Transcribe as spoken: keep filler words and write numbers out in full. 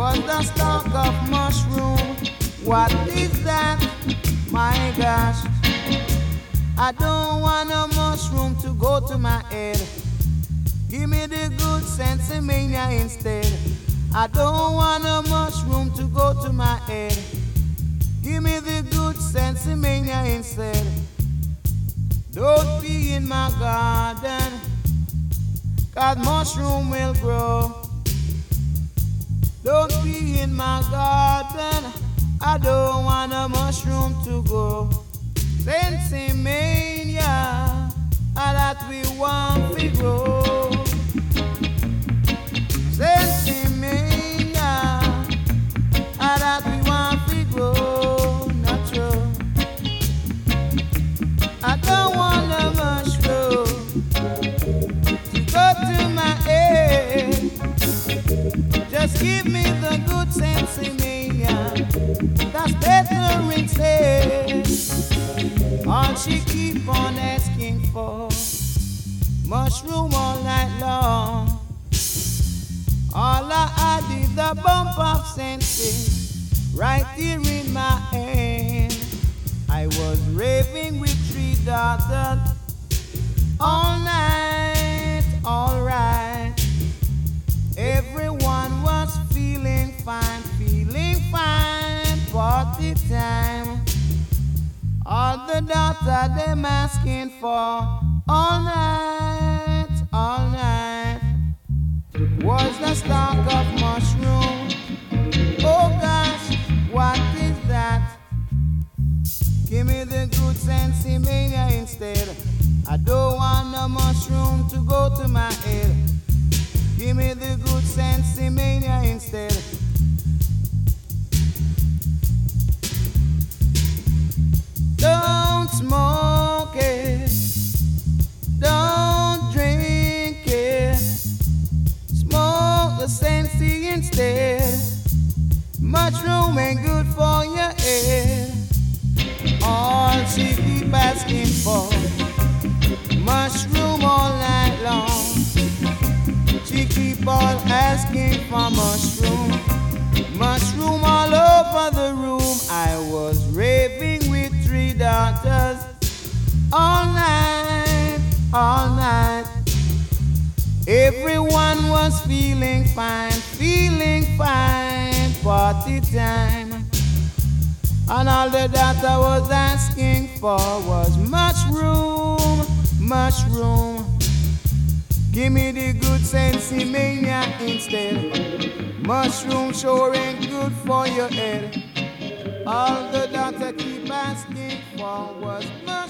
was the stalk of mushroom. What is that? My gosh, I don't want a mushroom to go to my head. Give me the good sensimania instead. I don't want a mushroom to go to my head. Give me the good sensimania instead. Don't be in my garden, 'cause mushroom will grow. Don't be in my garden, I don't want a mushroom to grow. Sensimania, that we want to grow. Sensimania, that we want to grow. Natural. I don't want a mushroom to go to my head. Just give me the good sensimania. That's better instead. All she keep on asking for, mushroom all night long. All I had is the bump of senses right here in my hand. I was raving with three daughters all night, all right. Everyone was feeling fine, feeling fine, party time. All the daughter them asking for all night, all night was the stalk of mushroom. Oh gosh, what is that? Give me the good sensimania instead. I don't want a mushroom to go to my head. Give me the good sensimania instead. Don't smoke it, don't drink it, smoke the sensi instead. Mushroom ain't good for your head. All she keep asking for, mushroom all night long. She keep on asking for mushroom, mushroom all over the room. I was raving with three daughters all night, all night. Everyone was feeling fine, feeling fine, party time. And all the daughter was asking for was mushroom, mushroom. Give me the good sensimania instead. Mushroom sure ain't good for your head. All the daughter keep asking for was mushroom.